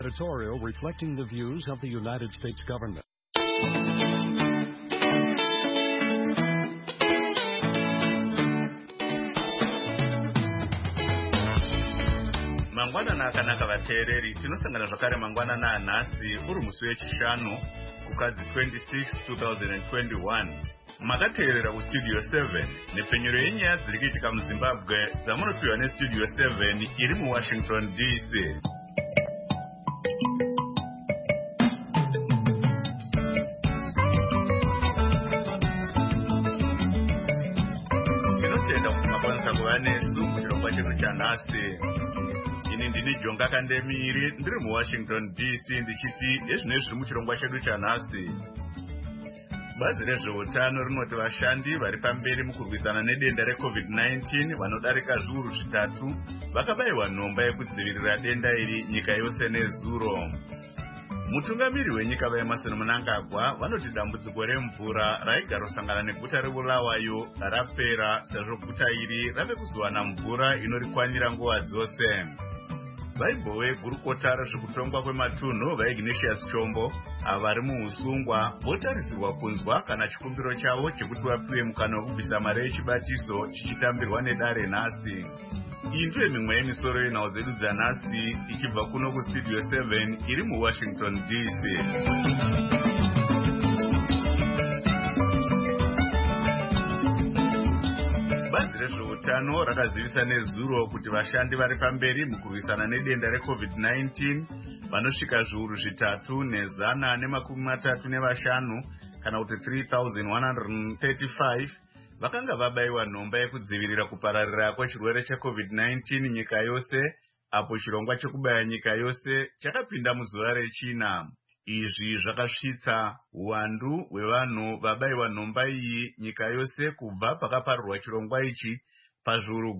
Editorial reflecting the views of the United States government. Mangwana nakanaka vateereri, tinosangana zvakare mangwana naanhasi uri musi wechishanu kukadzi 26 2021. Makateerera kustudio 7 nepenyero yenyaya dziri kuitika muZimbabwe dzamunopiwa nestudio 7 iri muWashington DC. Tinotenda kuti makwanisa kuva nesu muchirongwa chedu chanhasi. Ini ndini Jonga Kandemiri ndiri muWashington DC ndichiti ezvinezvi zviri muchirongwa chedu chanhasi. Bazi rezveutano rinoti vashandi vari pamberi mukurwisana nedenda reCovid-19 vanodarika zviuru zvitatu vakabayiwa nhomba yekudzivirira denda iri nyika yose nezuro. Mutungamiri wenyika vaEmerson Mnangagwa vanoti dambudziko remvura raigara kusangana neguta reBulawayo rapera sezvo guta iri rave kuzowana mvura inorikwanira nguva dzose. Vaibhowe gurukota rezvekutongwa kwematunhu vaIgnatius Chombo ava vari muusungwa votarisirwa kunzwa kana chikumbiro chavo chekuti vapiwe mukana wekubvisa mari yechibatiso chichitambirwa nedare nhasi. Iyi ndiyo mimwe yemisoro yenhau dzedu dzanhasi ichibva kuno kustudio 7 iri muWashington DC. Bazi rezveutano rakazivisa nezuro kuti vashandi vari pamberi mukurwisana nedenda reCovid-19 vanosvika zviuru zvitatu nezana nemakumi matatu nevashanu kana kuti 3135 vakanga vabayiwa nhomba yekudzivirira kupararira kwechirwere cheCovid-19 nyika yose, apo chirongwa chekubaya nyika yose chakapinda muzuva rechina. Izvi zvakasvitsa uwandu hwevanhu vabayiwa nhomba iyi nyika yose kubva pakaparurwa chirongwa ichi pazviuru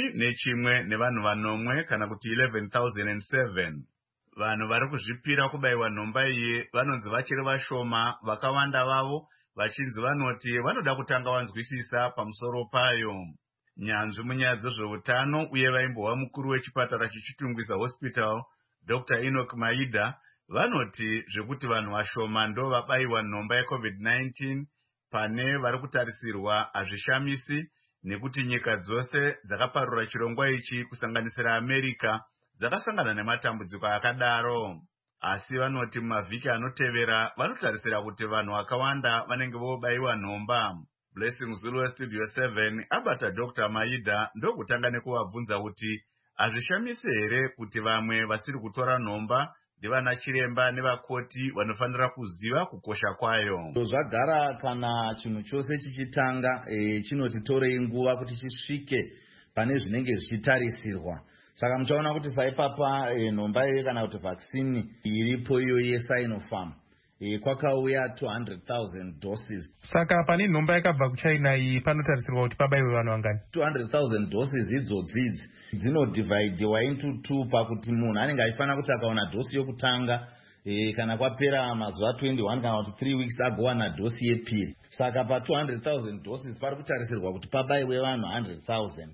11 nevanhu vanomwe kana kuti 11,007. Vanhu vari kuzvipira kubayiwa nhomba iyi vanonzi vachiri vashoma, vakawanda vavo vachinzi vanoti vanoda kutanga vanzwisisa pamusoro payo. Nyanzvi munyaya dzezveutano uye vaimbova mukuru wechipatara chichitungwisa hospital Dr. Enoch Maida vanoti zvekuti vanhu vashoma ndo vabayiwa nhomba yeCovid-19 pane vari kutarisirwa hazvishamisi nekuti nyika dzose dzakaparura chirongwa ichi kusanganisira America dzakasangana nematambudziko akadaro. Asi vanoti mavhiki anotevera vanotarisira kuti vanhu vakawanda vanenge vobayiwa nhomba. Blessing Zulu Studio 7 abata Dr. Maida ndokutanga nekuvabvunza kuti hazvishamisi here kuti vamwe vasiri kutora nhomba ndivana chiremba nevakoti vanofanira kuziva kukosha kwayo. Zvagara kana chinhu chose chichitanga chinotitorei nguva kuti chisvike pane zvinenge zvichitarisirwa. Saka muchaona kuti saipapa nhomba iyo kana kuti vaccine iripo iyo yeSinopharm kwakauya 200,000 doses. Saka pane nhomba yakabva kuChina iyi panotarisirwa kuti pabayiwe vanhu vangani? 200,000 doses idzodzidzi dzinodividhiwa into 2 pakuti munhu anenge achifanira kuti akaona dosi yokutanga kana kwapera mazuva 21 kana kuti 3 weeks agowana dosi yepiri. Saka pa 200,000 doses pari kutarisirwa kuti pabayiwe vanhu 100,000.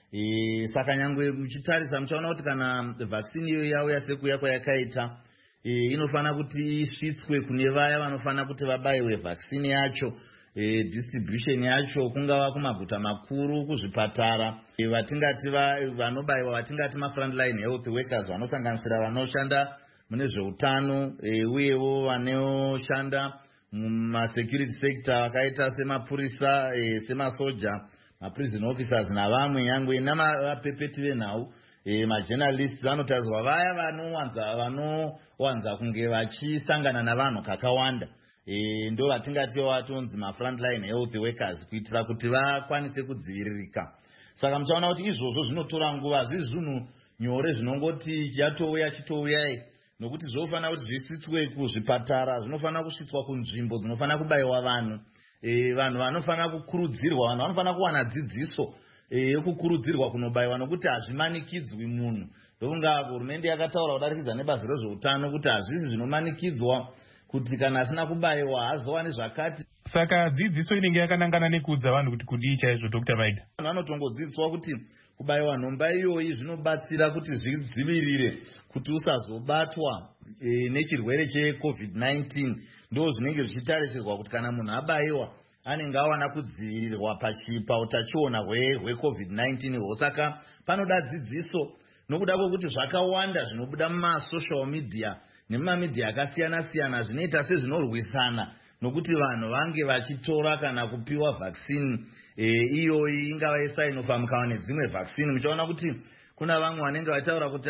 Saka nyangwe muchitarisa muchaona kuti kana vaccine iyo yauya sekuya kwayakaita inofanira kuti isvitswe kune vaya vanofanira kuti vabayiwe vaccine yacho. Distribution yacho kungava kumaguta makuru, kuzvipatara, vatingati vanobayiwa vatingati ma-frontline health workers vanosanganisira vanoshanda mune zveutano uyewo vanoshanda mumasecurity sector vakaita semapurisa, semasoja, ma-prison officers navamwe nyangwe namavapepeti venhau. Majournalists vanotariswa vaya vanowanza kunge vachisangana navanhu kakawanda. Ndo vatingati vatonzi ma-frontline health workers kuitira kuti vakwanise kudziviririka. Saka muchaona kuti izvozvo zvinotora nguva, hazvisi zvinhu nyore zvinongoti chitouya nokuti zvofanira kuti zvisvitswe kuzvipatara, zvinofanira kusvitswa kunzvimbo dzinofanira kubayiwa vanhu. Vanhu vanofanira kukurudzirwa, vanhu vanofanira kuwana dzidziso yokukurudzirwa kunobayiwa nokuti hazvimanikidzwi munhu. Ndokunga hurumende yakataura kudarikidza nebazi rezveutano kuti hazvisi zvinomanikidzwa kuti kana asina kubayiwa hazowani zvakati. Saka dzidziso inenge yakanangana nekuudza vanhu kuti kudii chaizvo Dr. Maida? Vanotongodzidziswa kuti kubayiwa nhomba iyoyi zvinobatsira kuti zvidzivirire kuti usazobatwa nechirwere cheCovid-19 ndo zvinenge zvichitarisirwa kuti kana munhu abaiwa anenge awana kudzivirirwa pautachiona hweCovid-19. Saka panoda dzidziso nokuda kwokuti zvakawanda zvinobuda mumasocial media nemumamidhia akasiyana-siyana zvinoita sezvinorwisana nokuti vanhu vange vachitora kana kupiwa vaccine iyoyi ingava yeSinopharm kana nedzimwe vaccine. Muchaona kuti kuna vamwe vanenge vataura kuti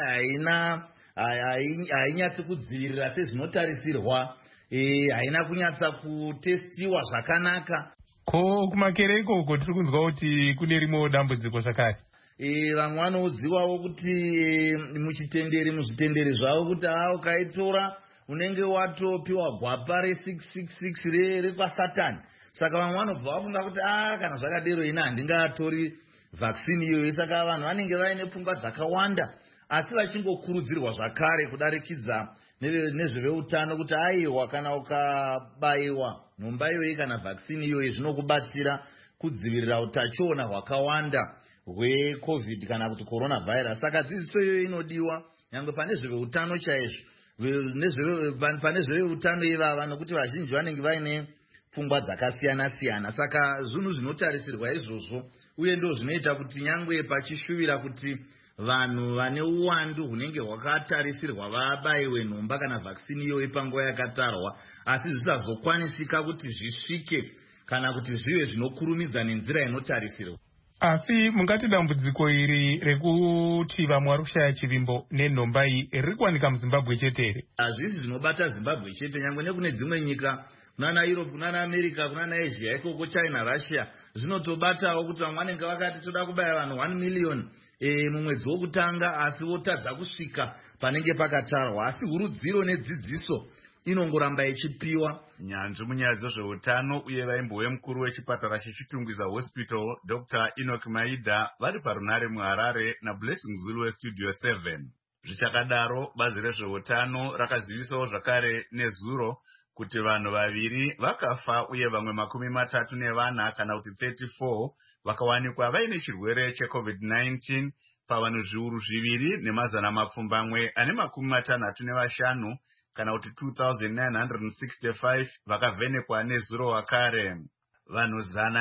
hainyatsi kudzivirira sezvinotarisirwa, haina kunyatsa kutestiwa zvakanaka. Ko kumakere ikoko tiri kunzwa kuti kune rimwewo dambudziko zvakare. Vamwe vanoudziwawo kuti muzvitenderi zvavo kuti ukaitora unenge watopiwa gwapa re666 rekwasatani. Saka vamwe vanobva vafunga kuti kana zvakadero ina handingatori vaccine iyoyi. Saka vanhu vanenge vaine pfungwa dzakawanda, asi vachingokurudzirwa zvakare kudarikidza nezveveutano kuti aiwa kana ukabaiwa nhomba iyoyi kana vaccine iyoyi zvinokubatsira kudzivirira utachiona hwakawanda hweCovid kana kuti coronavirus. Saka dzidziso iyoyi inodiwa nyangwe pane zveveutano chaizvo, pane zveveutano ivava, nokuti vazhinji vanenge vaine pfungwa dzakasiyana-siyana. Saka zvinhu zvinotarisirwa izvozvo, uye ndo zvinoita kuti nyangwe pachishuvira kuti vanhu vane uwandu hunenge hwakatarisirwa vabaiwe nhomba kana vaccine iyoyi panguva yakatarwa, asi zvisazokwanisika kuti zvisvike kana kuti zvive zvinokurumidza nenzira inotarisirwa. Asi mungati dambudziko iri rekuti vamwe vari kushaya chivimbo nenhomba iyi riri kuwanika muZimbabwe chete here? Hazvisi zvinobata Zimbabwe chete, nyangwe nekune dzimwe nyika kunana Europe, kunana America, kunana Asia, ikoko China, Russia, zvinotobatawo kuti vamwe vanenge vakati toda kubaya vanhu 1 million mumwedzi wokutanga, asi votadza kusvika panenge pakatarwa. Asi hurudziro nedzidziso inongoramba ichipiwa. Nyanzvi munyaya dzezveutano uye vaimbo wemukuru wechipatara chechitungwiza hospital Dr. Enoch Maida vari parunare muHarare naBlessing Zulu weStudio 7. Zvichakadaro, bazi rezveutano rakazivisawo zvakare nezuro kuti vanhu vaviri vakafa uye vamwe 34 kana kuti 34 vakawanikwa vaine chirwere cheCovid-19 pavanhu zviuru 2,465 kana kuti 2,965 vakavhenekwa nezuro wakare. Vanhu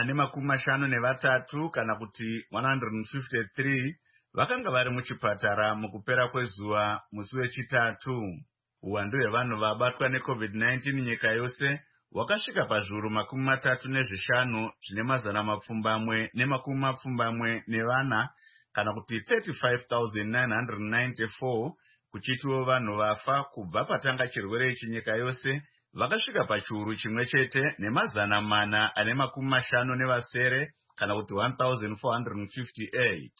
153 kana kuti 153 vakanga vari muchipatara mukupera kwezuva musi wechitatu. Uwandu hwevanhu vabatwa neCovid-19 nyika yose wakasvika pazviuru 35 zvine 424 kana kuti 35,994, kuchitiwo vanhu vafa kubva patanga chirwere ichi nyika yose vakasvika pachiuru chimwe chete ne450 kana kuti 1,458.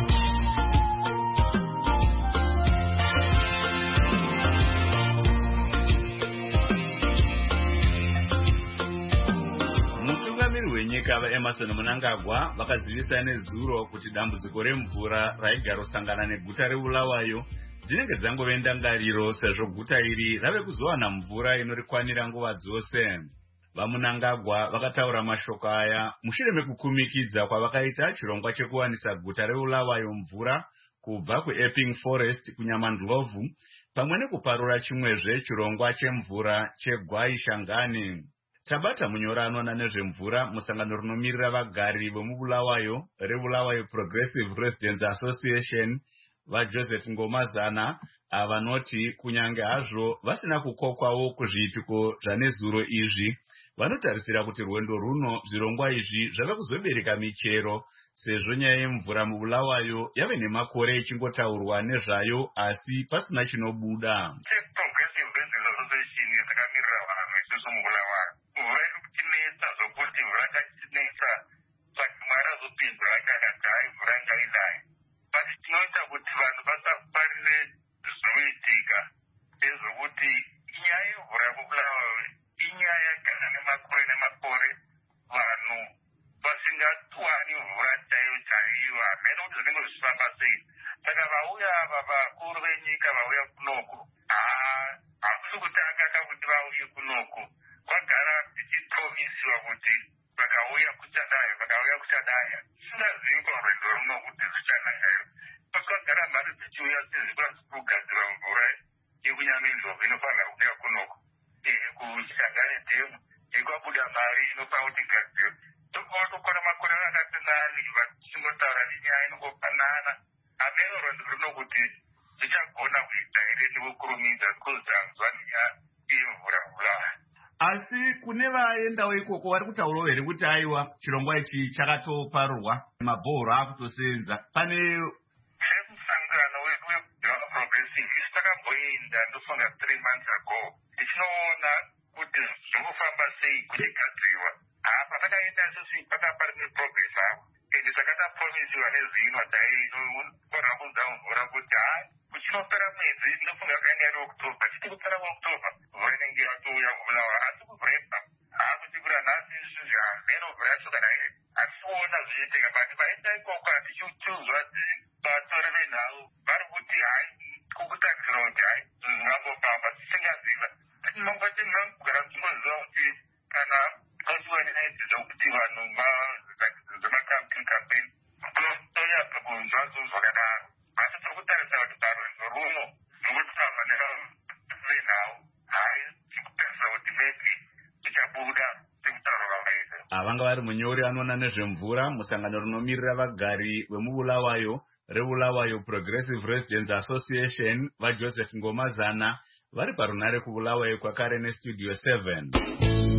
Wenyika vaEmerson Mnangagwa vakazivisa nezuro kuti dambudziko remvura raigarosangana neguta reBulawayo dzinenge dzangove ndangariro, sezvo guta iri rave kuzowana mvura inorikwanira nguva dzose. VaMnangagwa vakataura mashoko aya mushure mekukumikidza kwavakaita chirongwa chekuwanisa guta reBulawayo mvura kubva kuEpping Forest kuNyamandlovu, pamwe nekuparura chimwezve chirongwa chemvura cheGwai Shangani. Tabata munyora anoona nezvemvura musangano rinomirira vagari vemubulawayo reBulawayo Progressive Residents Association vaJoseph Ngomazana avanoti kunyange hazvo vasina kukokwawo kuzviitiko zvanezuro izvi, vanotarisira kuti rwendo runo zvirongwa izvi zvava kuzobereka michero, sezvo nyaya yemvura mubulawayo yave nemakore ichingotaurwa nezvayo asi pasina chinobuda. inzvimbo inofanira kuuya kunoko kushangane dhemu ikwabuda mari inofanira kuti igadzirwe tokona makore akati nani vachingotaura nenyaya inongofanana ameno rwendo runokuti zvichagona kuita here nekukurumidza kuzanzwa nenyaya yemvura. Asi kune vaendawo ikoko vari kutaurawo here kuti aiwa chirongwa ichi chakatoparurwa mabhoro akutosenza pane semusangano weprogressive isu takamboenda ndofunga 3 months ago tichinoona kuti zvirikufamba sei kuchigadzirwa apa takaenda isusu pakaparine progress avo ende takatapromisiwa nezvinwa tainofanira kunza mvura kuti hai kuchinopera mwedzi ndofunga kaenda yari oktober chiti kupera kuoktober mvura inenge yatouya kubulawa asi kubrepa hakutikura nhasi isusu hameno mvura yacho kana iri asiona zvichiitika but vaenda ikoko hatichiuzwa vatori venhau vari kuti hai kukutakisira kuti hai zvingambofamba tisingaziva tinonga tinogara tichinoziva kuti kana kwasiwa nenaiti dzokuti vanhu dzemacampaign toyaga kunzwa zvinhu zvakadaro asi tiri kutarisa kuti parwendo runo rwekutavanira venhau hai tikutarisa kuti maybe tichabuda tikutaura vavaita vanga vari munyori anoona nezvemvura musangano rinomirira vagari vemubulawayo rebulawayo Progressive Residents Association vaJoseph Ngomazana vari parunare kubulawayo kwakare nestudio 7.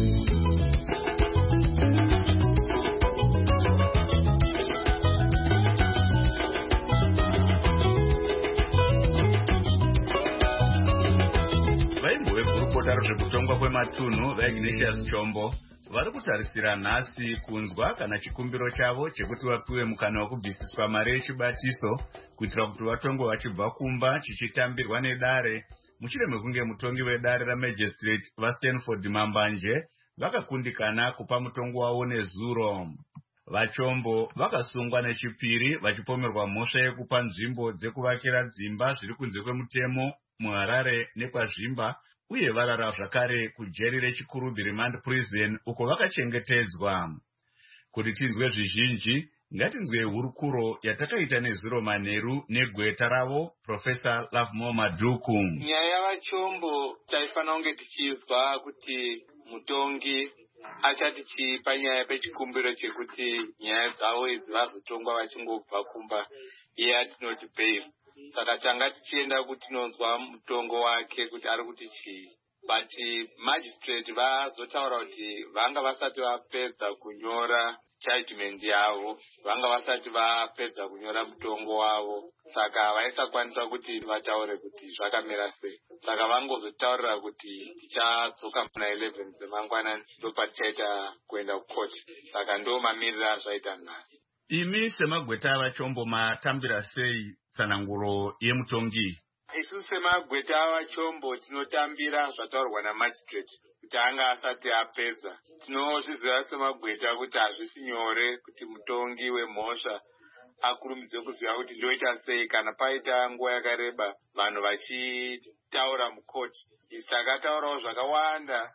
Zvekutongwa kwematunhu vaIgnatius Chombo vari kutarisira nhasi kunzwa kana chikumbiro chavo chekuti vapiwe mukana wekubvisiswa mari yechibatiso kuitira kuti vatongwe vachibva kumba chichitambirwa nedare mushure mekunge mutongi wedare ramagistrate vaStanford Mambanje vakakundikana kupa mutongo wavo nezuro. Vachombo vakasungwa nechipiri vachipomerwa mhosva yekupa nzvimbo dzekuvakira dzimba zviri kunze kwemutemo muHarare nekwazvimba uye varara zvakare kujeri rechikurubi Remand Prison uko vakachengetedzwa. Kuti tinzwe zvizhinji ngatinzwe hurukuro yatakaita nezuro manheru negweta ravo Professor Lovemore Madhuku. Nyaya yavachombo taifanira kunge tichizwa kuti mutongi achatichipa nyaya pechikumbiro chekuti nyaya dzavo idzi vazotongwa vachingobva kumba iye atinoti bail. Saka tanga tichienda kuti tinonzwa mutongo wake kuti ari kuti chii. But magistrate vazotaura kuti vanga vasati vapedza kunyora judgment yavo, vanga vasati vapedza kunyora mutongo wavo, saka vaisakwanisa kuti vataure kuti zvakamira sei. Saka vangozotaurira kuti tichadzoka muna 11 dzemangwanani ndopatichaita kuenda kukoti. Saka ndo mamiriro azvaita nhasi. Imi semagweta avachombo matambira sei tsananguro yemutongi? Isu semagweta avachombo tinotambira zvataurwa namagistrate kuti anga asati apedza. Tinozviziva semagweta kuti hazvisi nyore kuti mutongi wemhosva akurumidze kuziva kuti ndoita sei kana paita nguva yakareba vanhu vachitaura mukoti. Isi takataurawo zvakawanda.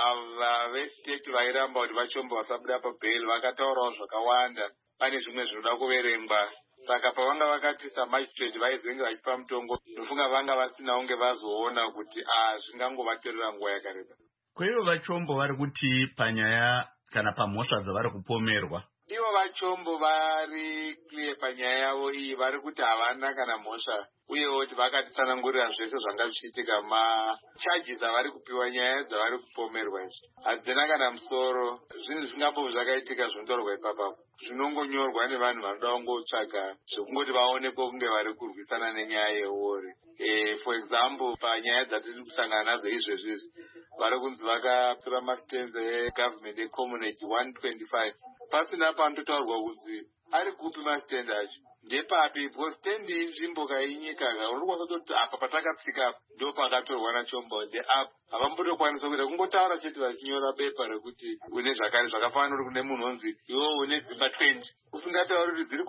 Ava vestate vairamba kuti vachombo vasabuda pabhail vakataurawo zvakawanda. Pane zvimwe zvinoda kuverengwa. Saka pavanga vakati samagistrate vaizenge vachipa mutongo, ndofunga vanga vasina unge vazoona kuti zvingangovatorera nguva yakareba. Kwaivo vachombo vari kuti panyaya kana pamhosva dzavari kupomerwa? Ivo vachombo vari clear panyaya yavo iyi, vari kuti havana kana mhosva uyewo kuti vakatitsanangurira zvese zvanga zvichiitika macharges avari kupiwa nyaya dzavari kupomerwa izvi. Hadzina kana musoro, zvinhu zvingambobva zvakaitika zvinotorwa ipapapo. Zvinongonyorwa nevanhu vanoda kungotsvaga zvekungoti vaonekwe kunge vari kurwisana nenyaya yeori. For example, panyaya dzatiri kusangana nadzo izvezvi vari kunzi vakatora mastenzi egovernment ecommunity 125. Pasina panototaurwa kunzi ari kupi mastendi acho. Ndepapi because stendi inzvimbo kainyika urikwanisa kuti apa patakatsika apa ndo pakatorwa naChombo ndeapa. Havambotokwanisa kuita kungotaura chete vachinyora bepa rekuti une zvakare zvakafanana uri kune munhu onzi iwe une dzimba 20. Usingatauri kuti dziri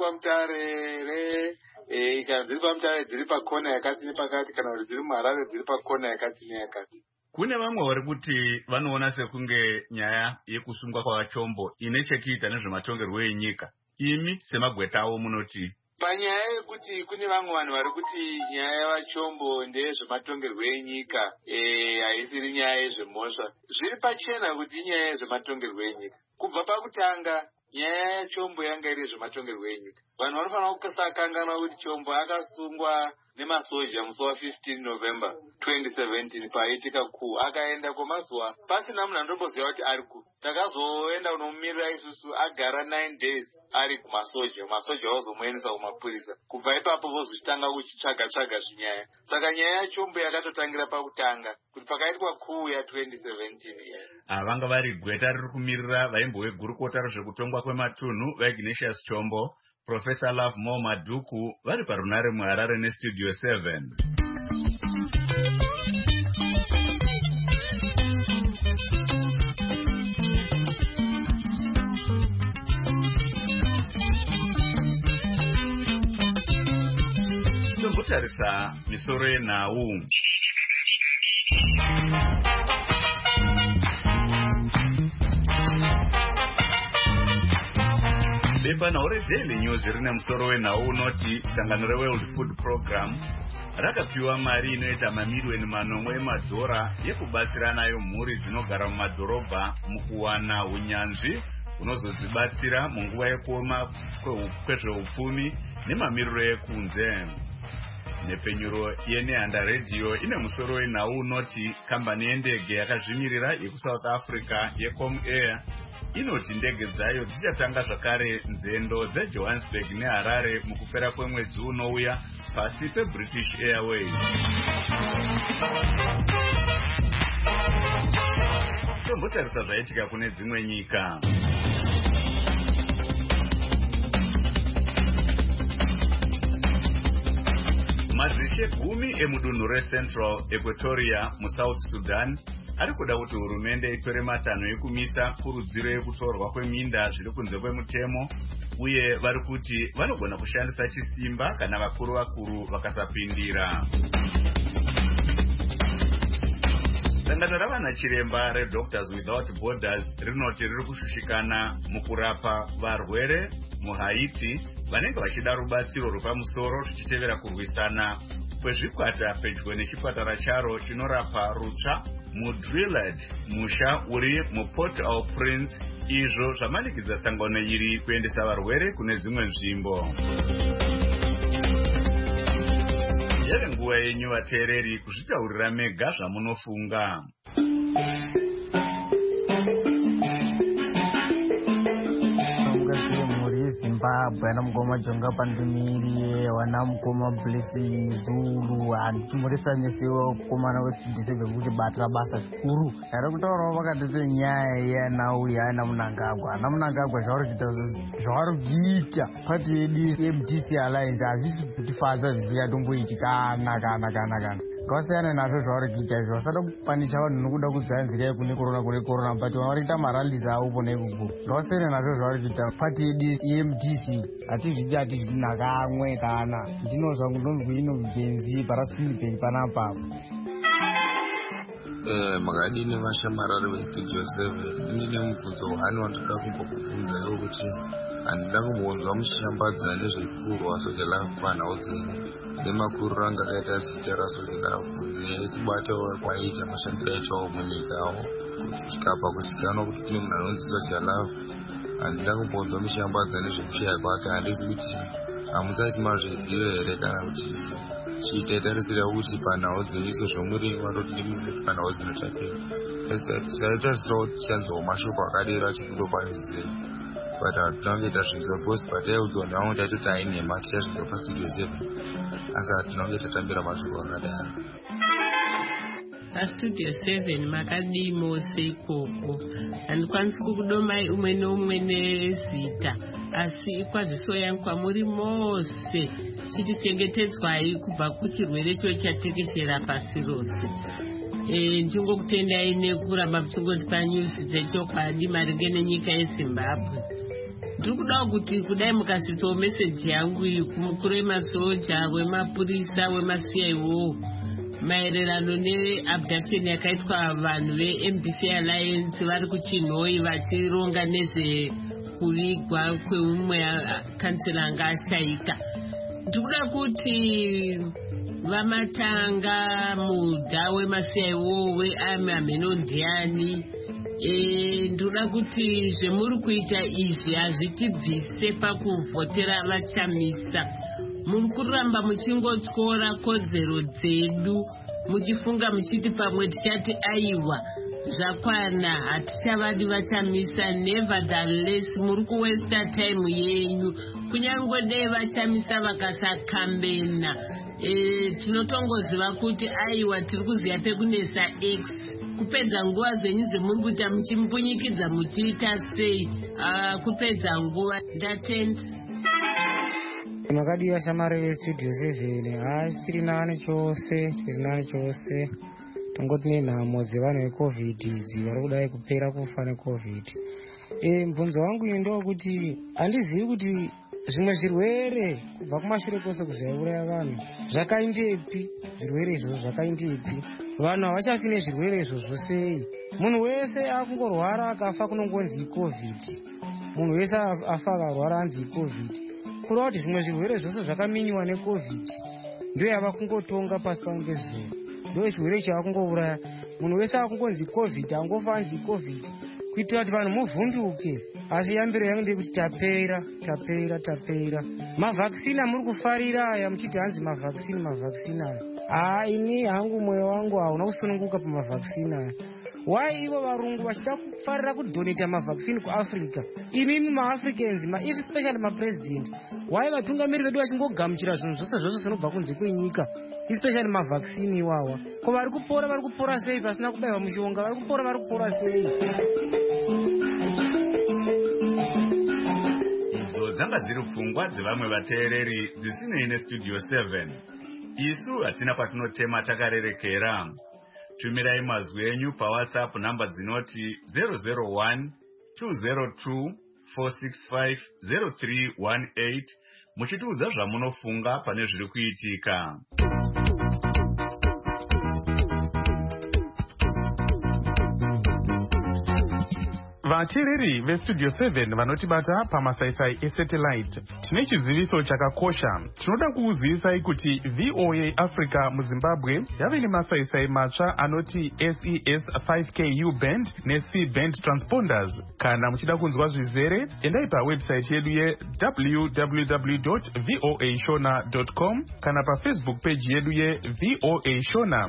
kwaMutare kana dziri paMutare dziri pakona yakati nepakati kana kuti dziri muHarare dziri pakona yakati neyakati. Kune vamwe vari kuti vanoona sekunge nyaya yekusungwa kwavachombo ine chekuita nezvematongerwo enyika. Imi semagweta avo munoti? panyaya yekuti kune vamwe vanhu vari kuti nyaya yavachombo ndeyezvematongerwo enyika haisiri nyaya yezvemhosva. Zviri pachena kuti inyaya yezvematongerwo enyika. Kubva pakutanga nyaya yachombo yanga iri zvematongerwo enyika. Vanhu vanofanira kusakangana kuti Chombo akasungwa nemasoja musi wa15 November 2017 paitika coup, akaenda kwemazuva pasina munhu andomboziva kuti ari ku. Takazoenda kunomumirira isusu agara 9 days ari kumasoja, masoja vazomuendesa kumapurisa. Kubva ipapo vozotanga kuchitsvaga zvinyaya. Saka nyaya yachombo yakatotangira pakutanga kuti pakaitwa coup ya2017 vanga vari gweta riri kumirira vaimbo wegurukota rezvekutongwa kwematunhu vaIgnatius Chombo, Professor Love Mo Maduku vari parunare muHarare neStudio 7. Tombotarisa misoro yenhau. Bepanhau reDaily News rine musoro wenhau unoti sangano reWorld Food Program rakapiwa mari inoita mamiliyoni 8 emadhora yekubatsira nayo mhuri dzinogara mumadhorobha mukuwana unyanzvi unozodzibatsira munguva yekuoma kwezveupfumi nemamiriro ekunze. Nepfenyuro yeNehanda Radio ine musoro wenhau unoti kambani yendege yakazvimirira yekuSouth Africa yeComair inoti ndege dzayo dzichatanga zvakare nzendo dzeJohannesburg neHarare mukupera kwemwedzi unouya pasi peBritish Airways. Tombotarisa zvaitika kune dzimwe nyika. Mazishe 10 emudunhu reCentral Equatoria muSouth Sudan ari kuda kuti hurumende itore matanho ekumisa kurudziro yekutorwa kweminda zviri kunze kwemutemo, uye vari kuti vanogona kushandisa chisimba kana vakuru vakasapindira. Sangano ravana chiremba reDoctors Without Borders rinoti riri kushushikana mukurapa varwere muHaiti vanenge vachida rubatsiro rwepamusoro zvichitevera kurwisana kwezvikwata pedyo nechipatara charo chinorapa rutsva muDrillard, musha uri muPort-au-Prince, izvo zvamanikidza sangano iri kuendesa varwere kune dzimwe nzvimbo. Yave nguva yenyu vateereri kuzvitaurira mega zvamunofunga. Zimbabwe anamukoma Jonga Pandimiri wanamukoma Blessing Zulu anchimurisa nesewa kukomana weSidisebe kuti batira basa zvikuru ari kutaurawo pakati penyaya yenhau yaanamunangagwa zvavari kuita pati yedu MDC Alliance hazvisi kutifadza zviziya tomboiti kana kwasiyana nazvo zvavari kuita izvo vasada kupanisha vanhu nokuda kudzanzira kune corona but vari kuita marallies avo pona ikoko kwasiyana nazvo zvavari kuita pati yedu EMDC hatizviti nakamwe kana ndinozva kundonzwi inobenzi parasindipeni panapa makadini vashamarari veStudio 7 ndine mubvunzo wani wandoda kumbokubvunza iwo kuti handida kumbonzwa muchishambadza nezvekurwa soja lafu panhau dzenyu nemakuru ranga akaita zita rasoja lafu nekubatawo kwaita mashandiro aitawo munyikawo kusvika pakuzikanwa kuti kune munhu anonzi soja lafu. Handida kumbonzwa muchishambadza nezvekushaya kwake, handisi kuti hamusati mazviziva here kana kuti chiitaitarisira kuti panhau dzenyu sezvomuri vanoti ndimuri panhau dzinotapira tisaitarisirawo tichanzwawo mashoko akadero achikutopanisei but hatina kuita zvinzwa because pataiudzwa nevamwe taitoti ainhema tichazvinzwa paStudio 7 asi hatina kunge tatambira mashoko akadaro. paStudio 7 makadii mose ikoko, handikwanisi kukudomai umwe neumwe nezita, asi ikwaziso yangu kwamuri mose chitichengetedzwai kubva kuchirwere cho chatekeshera pasi rose. Ndingokutendai nekuramba muchingotipa nyusi dzechokwadi maringe nenyika yeZimbabwe. Ndiri kuda kuti kudai mukasvitawo meseji yangu iyi kumukuru wemasoja, wemapurisa, wemaCIO maererano neabduction yakaitwa vanhu veMDC Alliance vari kuChinhoi vachironga nezvekuvigwa kweumwe kansela anga ashayika. ndikuda kuti vamatanga mudha wemasiya iwowe amamenondiyani ndikuda kuti zvemuri kuita izvi hazvitibvise pakuvhotera vachamisa. Muri kuramba muchingotyora kodzero dzedu muchifunga muchiti pamwe tichati aiwa zvakwana hatichavadi vachamisa. Nevertheless muri kuwesta time yenyu. Kunyange dei vachamisa vakasakambena tinotongoziva kuti aiwa tiri kuziva pekunesa X. Kupedza nguva zvenyu zvemuri kuita muchimpunyikidza muchiita sei. Kupedza nguva ndatenda. Makadiwa shamari vestudio 7 tiri nani chose tongoti nenhamo dzevanhu vecovid idzi vari kudai kupera kufa necovid. Mubvunzo wangu ino ndokuti handizivi kuti zvimwe zvirwere kubva kumashure kwose kuzvauraya vanhu zvakaindepi. Zvirwere izvozvo zvakaindepi? Vanhu havachafi nezvirwere izvozvo sei? Munhu wese akungorwara akafa kunongonzi covid. Munhu wese afa akarwara anzi covid. Kureva kuti zvimwe zvirwere zvose zvakaminywa necovid ndio yava kungotonga pasi pamwe pezuva. Ndio chirwere chava kungouraya. Munhu wese akungonzi covid angofa anzi covid kuitira kuti vanhu muvhunduke. Asi yambiro yangu ndekuti tapera. Mavhaksina muri kufarira aya muchiti hanzi mavhaksina aya. Ini hangu mwoyo wangu hauna kusununguka pamavhaksina aya. Why ivo varungu vachida kufarira kudoneta mavhaksini kuAfrica? Imimi maAfricans, especially mapresident. Why vatungamiri vedu vachingogamuchira zvinhu zvose zvose zvinobva kunze kwenyika, especially mavhaksini iwawa? Ko vari kupora sei pasina kubayiwa mushonga? Vari kupora sei? Idzo dzanga dziri pfungwa dzevamwe vateereri dzisinei nestudio 7. Isu hatina kwatinotema takarerekera. Tumirai mazwi enyu paWhatsApp namba dzinoti 001 202 465 0318 muchitiudza zvamunofunga pane zviri kuitika. Vateereri vestudio 7 vanotibata pamasaisai esatellite, tine chiziviso chakakosha. Tinoda kuuzivisai kuti VOA Africa muZimbabwe yave nemasaisai matsva anoti SES 5Ku band neC band transponders. Kana muchida kunzwa zvizere, endai pawebsite yedu www.voashona.com kana paFacebook page yedu VOA Shona.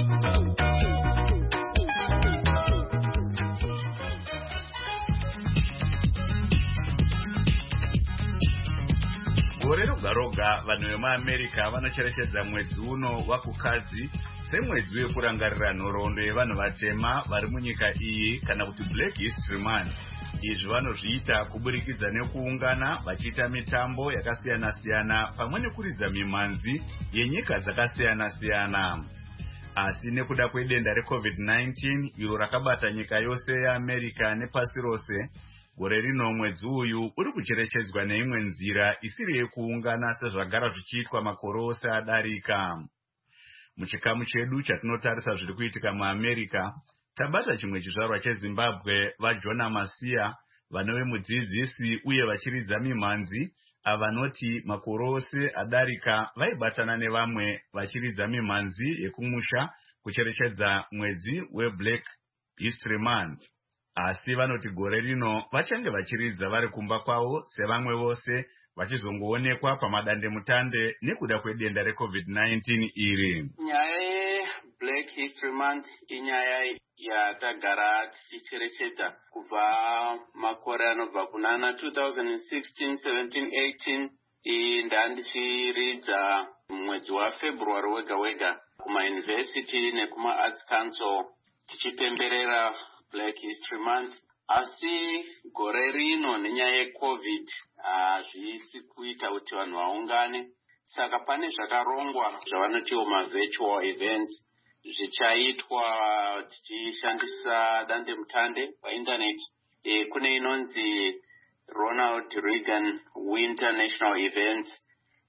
Gore roga vanhu vemuAmerica vanocherechedza mwedzi uno wakukadzi semwedzi wekurangarira nhoroondo yevanhu vatema vari munyika iyi kana kuti Black History Month. Izvi vanozviita kuburikidza nekuungana vachiita mitambo yakasiyana-siyana pamwe nekuridza mimhanzi yenyika dzakasiyana-siyana. Asi nekuda kwedenda reCovid-19 iro rakabata nyika yose yeAmerica nepasi rose, gore rino mwedzi uyu uri kucherechedzwa neimwe nzira isiri yekuungana sezvagara zvichiitwa makore ose adarika. Muchikamu chedu chatinotarisa zviri kuitika muAmerica, tabata chimwe chizvarwa cheZimbabwe vaJona Masiya, vanove mudzidzisi uye vachiridza mimhanzi, avanoti makore ose adarika vaibatana nevamwe vachiridza mimhanzi yekumusha kucherechedza mwedzi weBlack History Month. Asi vanoti gore rino vachange vachiridza vari kumba kwavo sevamwe vose, vachizongoonekwa pamadandemutande nekuda kwedenda reCovid-19 iri. Nyaya yeBlack History Month inyaya yatagara tichicherechedza kubva makore anobva kunana 2016, 17, 18. Ndandichiridza mwedzi waFebruary wega kumauniversity nekumaarts council tichipemberera Black History Month. Asi gore rino nenyaya yeCovid hazvisi kuita kuti vanhu vaungane, saka pane zvakarongwa zvavanotiwo virtual events zvichaitwa tichishandisa dandemutande painternet. Kune inonzi Ronald Reagan Winter National Events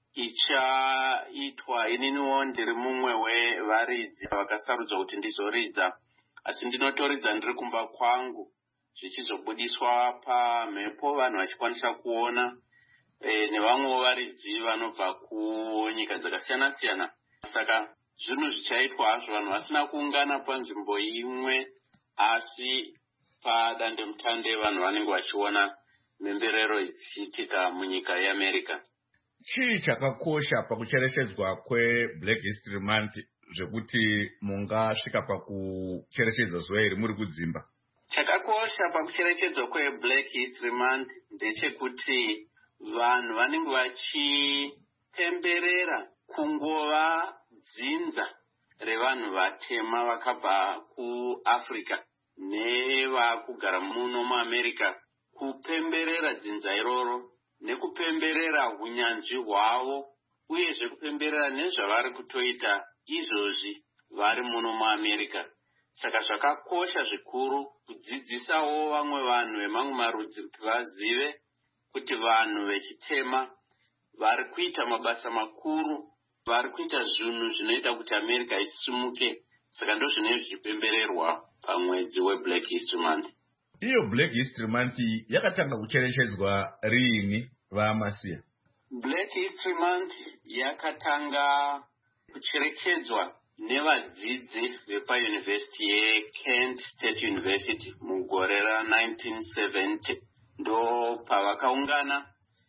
ichaitwa. Ininiwo ndiri mumwe wevaridzi vakasarudzwa kuti ndizoridza, asi ndinotoridza ndiri kumba kwangu, zvichizobudiswa pamhepo vanhu vachikwanisa kuona nevamwewo varidzi vanobva kunyika dzakasiyana-siyana. Saka zvinhu zvichaitwa hazvo vanhu vasina kuungana panzvimbo imwe, asi padandemutande vanhu vanenge vachiona mhemberero ichiitika munyika yeAmerica. Chii chakakosha pakucherechedzwa kweBlack History Month zvekuti mungasvika pakucherechedza zuva iri muri kudzimba? Chakakosha pakucherechedzwa kweBlack History Month ndechekuti vanhu vanenge vachipemberera kungova dzinza revanhu vatema vakabva kuAfrica nevakugara muno muAmerica, kupemberera dzinza iroro nekupemberera unyanzvi hwavo, uyezve kupemberera nezvavari kutoita izvozvi vari muno muAmerica. Saka zvakakosha zvikuru kudzidzisawo vamwe vanhu vemamwe marudzi kuti vazive kuti vanhu vechitema vari kuita mabasa makuru, vari kuita zvinhu zvinoita kuti America isimuke. Saka ndo zvinenge zvichipembererwa pamwedzi weBlack History Month. Iyo Black History Month yakatanga kucherechedzwa riini vaMasiya? Black History Month yakatanga kucherechedzwa nevadzidzi vepaYunivhesiti yeKent State University mugore ra1970. Ndo pavakaungana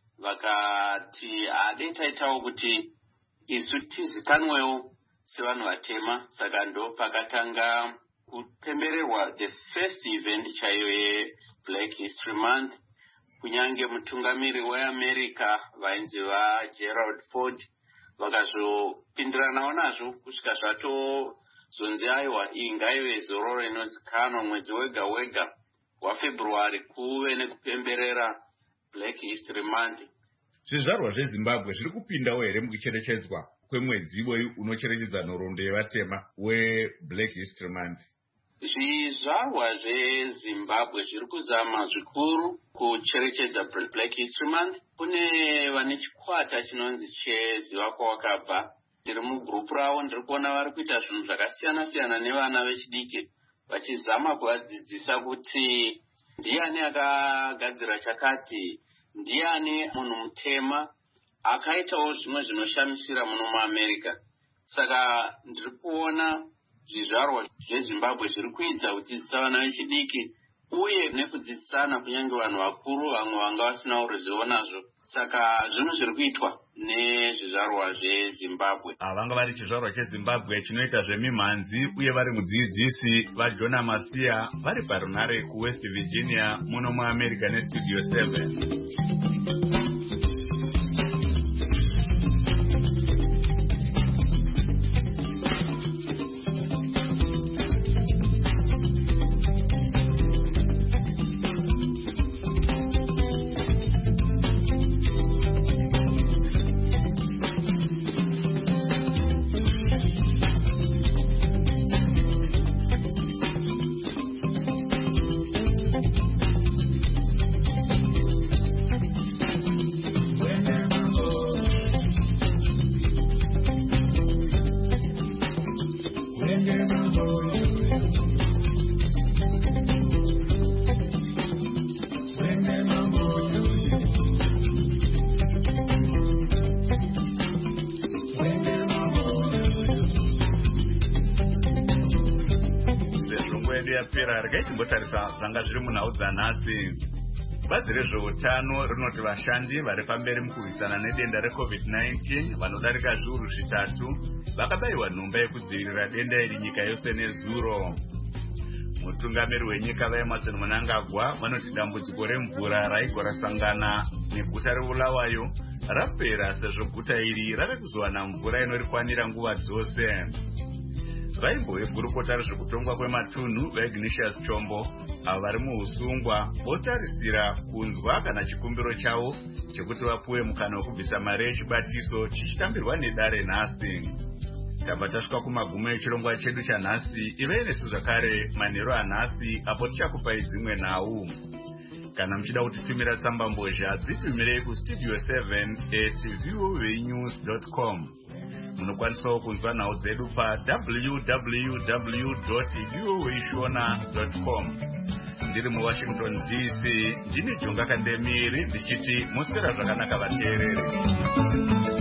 vakati ade taitawo kuti isu tizikanwewo sevanhu vatema. Saka ndo pakatanga kupembererwa the first event chaiyo yeBlack History Month. Kunyange mutungamiri weAmerica vainzi vaGerald Ford vakazopindiranawo nazvo kusvika zvatozonzi aiwa iyi ngaive zororo inozikanwa mwedzi wega wega waFebruary kuve nekupemberera Black History Month. Zvizvarwa zveZimbabwe zviri kupindawo here mukucherechedzwa kwemwedzi iwoyu unocherechedza nhoroondo yevatema weBlack History Month? Zvizvarwa zveZimbabwe zviri kuzama zvikuru kucherechedza Black History Month. Kune vane chikwata chinonzi cheziva kwawakabva. Ndiri mugrupu ravo, ndiri kuona vari kuita zvinhu zvakasiyana-siyana nevana vechidiki, vachizama kuvadzidzisa kuti ndiani akagadzira chakati, ndiani munhu mutema akaitawo zvimwe zvinoshamisira muno muAmerica. Saka ndiri kuona zvizvarwa zveZimbabwe zviri kuedza kudzidzisa vana vechidiki uye nekudzidzisana kunyange vanhu vakuru vamwe vanga vasinawo ruzivo nazvo. Saka zvinhu zviri kuitwa nezvizvarwa zveZimbabwe. Vanga vari chizvarwa cheZimbabwe chinoita zvemimhanzi uye vari mudzidzisi vaJona Masiya vari parunare kuWest Virginia muno muAmerica neStudio 7. yapera regai timbotarisa zvanga zviri munhau dzanhasi. Bazi rezveutano rinoti vashandi vari pamberi mukurwisana nedenda reCovid-19 vanodarika zviuru zvitatu vakabayiwa nhomba yekudzivirira denda iri nyika yose nezuro. Mutungamiri wenyika vaEmmerson Mnangagwa vanoti dambudziko remvura raigora sangana neguta reBulawayo rapera sezvo guta iri rave kuzowana mvura inorikwanira nguva dzose. Vaimboegurukota rezvekutongwa kwematunhu vaIgnatius Chombo avo vari muusungwa votarisira kunzwa kana chikumbiro chavo chekuti vapuwe mukana wekubvisa mari yechibatiso chichitambirwa nedare nhasi. Tabva tasvika kumagumo echirongwa chedu chanhasi. Ivei nesu zvakare manheru anhasi apo tichakupai dzimwe nhau. Kana muchida kutitumira tsamba mbozha dzitumirei kustudio 7@voanews.com. Munokwanisawo kunzwa nhau dzedu pa www.voashona.com. ndiri muWashington DC. Ndini Jonga Kandemiri ndichiti muswera zvakanaka vateereri.